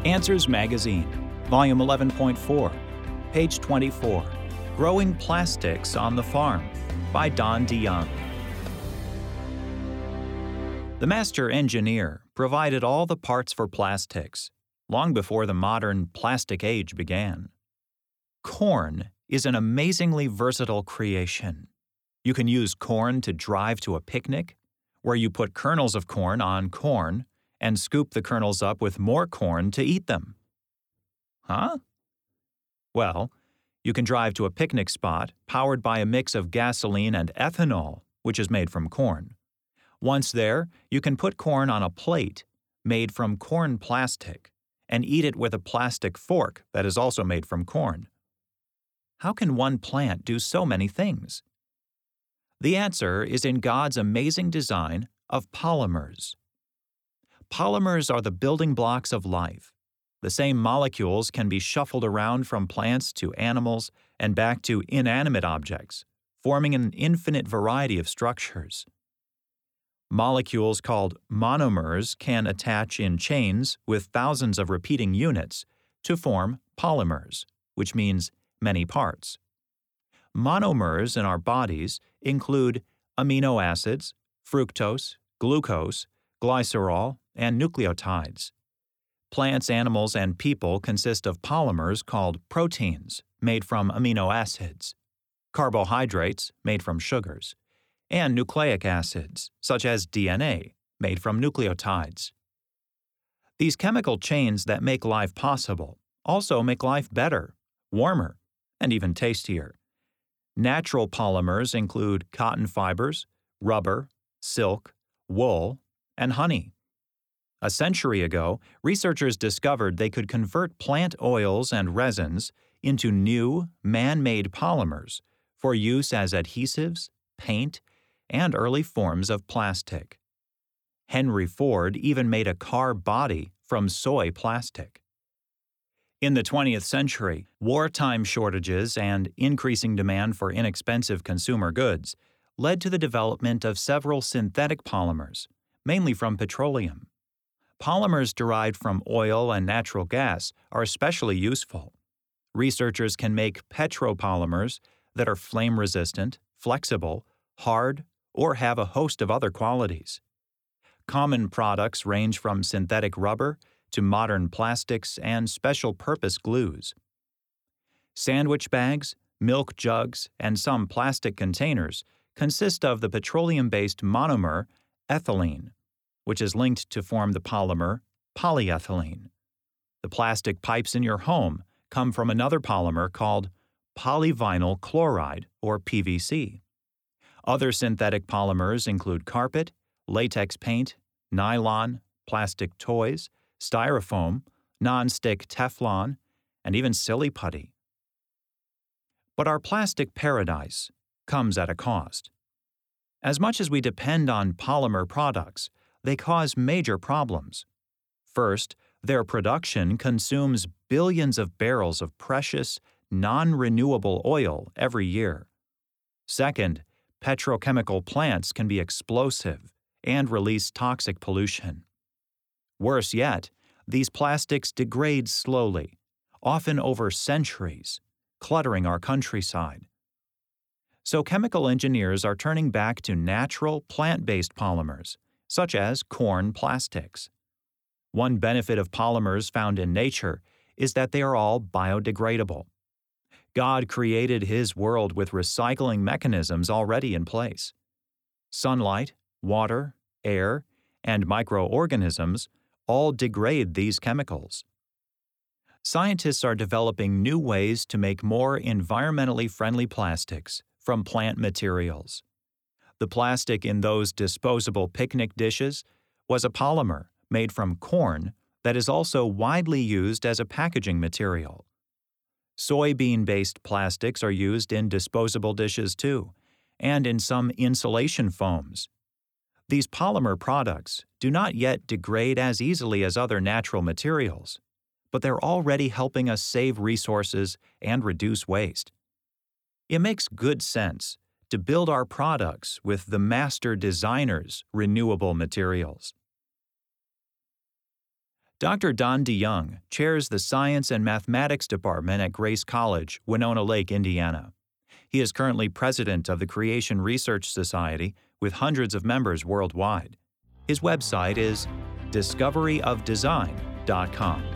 Answers Magazine, Volume 11.4, page 24, Growing Plastics on the Farm, by Don DeYoung. The master engineer provided all the parts for plastics, long before the modern plastic age began. Corn is an amazingly versatile creation. You can use corn to drive to a picnic, where you put kernels of corn on corn and scoop the kernels up with more corn to eat them. Huh? Well, you can drive to a picnic spot powered by a mix of gasoline and ethanol, which is made from corn. Once there, you can put corn on a plate made from corn plastic and eat it with a plastic fork that is also made from corn. How can one plant do so many things? The answer is in God's amazing design of polymers. Polymers are the building blocks of life. The same molecules can be shuffled around from plants to animals and back to inanimate objects, forming an infinite variety of structures. Molecules called monomers can attach in chains with thousands of repeating units to form polymers, which means many parts. Monomers in our bodies include amino acids, fructose, glucose, glycerol, and nucleotides. Plants, animals, and people consist of polymers called proteins, made from amino acids, carbohydrates, made from sugars, and nucleic acids, such as DNA, made from nucleotides. These chemical chains that make life possible also make life better, warmer, and even tastier. Natural polymers include cotton fibers, rubber, silk, wool, and honey. A century ago, researchers discovered they could convert plant oils and resins into new, man-made polymers for use as adhesives, paint, and early forms of plastic. Henry Ford even made a car body from soy plastic. In the 20th century, wartime shortages and increasing demand for inexpensive consumer goods led to the development of several synthetic polymers, mainly from petroleum. Polymers derived from oil and natural gas are especially useful. Researchers can make petropolymers that are flame-resistant, flexible, hard, or have a host of other qualities. Common products range from synthetic rubber to modern plastics and special-purpose glues. Sandwich bags, milk jugs, and some plastic containers consist of the petroleum-based monomer ethylene, which is linked to form the polymer polyethylene. The plastic pipes in your home come from another polymer called polyvinyl chloride, or PVC. Other synthetic polymers include carpet, latex paint, nylon, plastic toys, styrofoam, non-stick Teflon, and even silly putty. But our plastic paradise comes at a cost. As much as we depend on polymer products, they cause major problems. First, their production consumes billions of barrels of precious, non-renewable oil every year. Second, petrochemical plants can be explosive and release toxic pollution. Worse yet, these plastics degrade slowly, often over centuries, cluttering our countryside. So chemical engineers are turning back to natural plant-based polymers, such as corn plastics. One benefit of polymers found in nature is that they are all biodegradable. God created His world with recycling mechanisms already in place. Sunlight, water, air, and microorganisms all degrade these chemicals. Scientists are developing new ways to make more environmentally friendly plastics from plant materials. The plastic in those disposable picnic dishes was a polymer made from corn that is also widely used as a packaging material. Soybean-based plastics are used in disposable dishes too, and in some insulation foams. These polymer products do not yet degrade as easily as other natural materials, but they're already helping us save resources and reduce waste. It makes good sense to build our products with the master designer's renewable materials. Dr. Don DeYoung chairs the Science and Mathematics Department at Grace College, Winona Lake, Indiana. He is currently president of the Creation Research Society with hundreds of members worldwide. His website is discoveryofdesign.com.